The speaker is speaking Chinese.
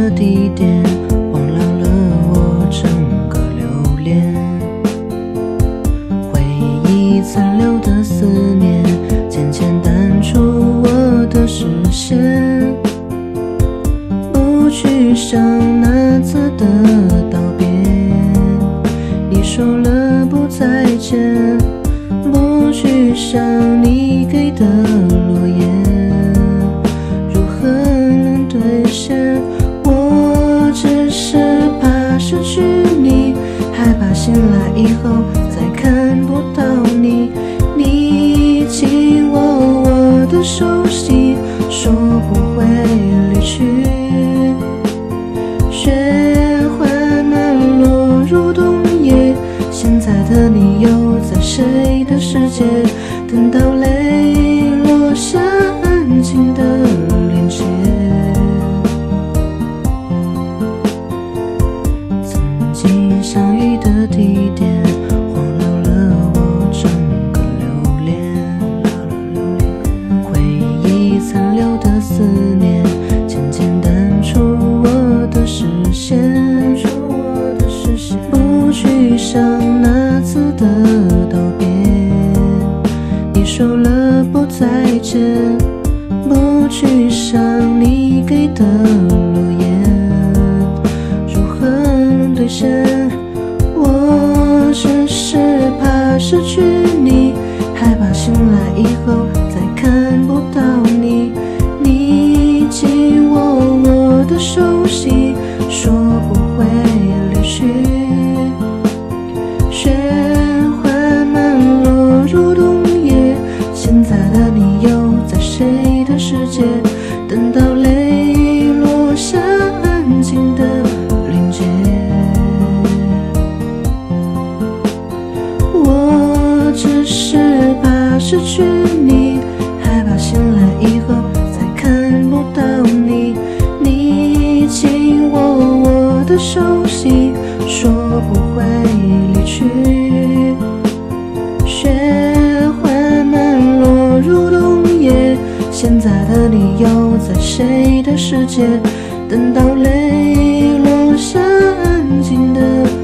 的地点，荒凉了我整个留恋。回忆残留的思念，渐渐淡出我的视线。不去想那次的道别，你说了不再见。不去想你给的诺言，如何能兑现？我只是怕失去你，害怕醒来以后再看不到你。你紧握我的手心，说不会离去。雪缓慢落入冬夜，现在的你又在谁的世界？等到泪落下，安静的连接。曾经相遇的地点，荒凉了我整个留恋。回忆残留的思念，渐渐淡出我的视线。不去想那次的道别，你说了不再见。不去想你给的诺言，如何能兑现？我只是怕失去你，害怕醒来以后再看不到你。你紧握我的手心，说不会离去。雪缓慢落入冬夜，现在的你又在谁的世界？等到泪落下，安静的连接。我只是怕失去你，害怕醒来以后再看不到你。你紧握我的手心，说不会离去。雪缓慢落入冬夜，现在的你又在谁的世界？等到泪落下，安静的